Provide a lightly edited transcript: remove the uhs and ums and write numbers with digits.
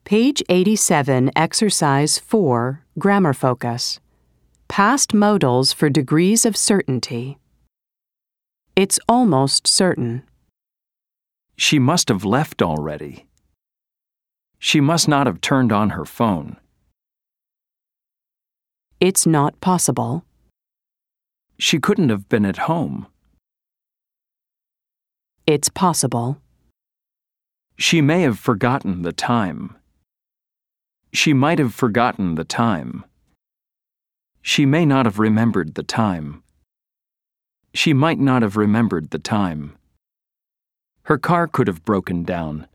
Page 87, Exercise 4, Grammar Focus. Past modals for degrees of certainty. It's almost certain. She must have left already. She must not have turned on her phone. It's not possible. She couldn't have been at home. It's possible. She may have forgotten the time. She might have forgotten the time. She may not have remembered the time. She might not have remembered the time. Her car could have broken down.